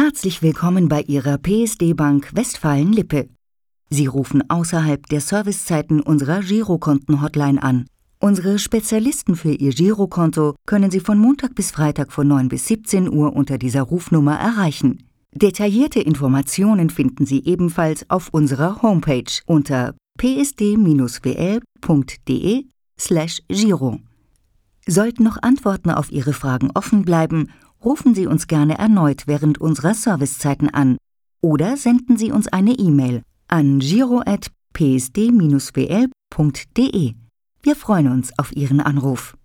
Herzlich willkommen bei Ihrer PSD Bank Westfalen-Lippe. Sie rufen außerhalb der Servicezeiten unserer Girokonten-Hotline an. Unsere Spezialisten für Ihr Girokonto können Sie von Montag bis Freitag von 9 bis 17 Uhr unter dieser Rufnummer erreichen. Detaillierte Informationen finden Sie ebenfalls auf unserer Homepage unter psd-wl.de/giro. Sollten noch Antworten auf Ihre Fragen offen bleiben, rufen Sie uns gerne erneut während unserer Servicezeiten an oder senden Sie uns eine E-Mail an giro@psd-wl.de. Wir freuen uns auf Ihren Anruf.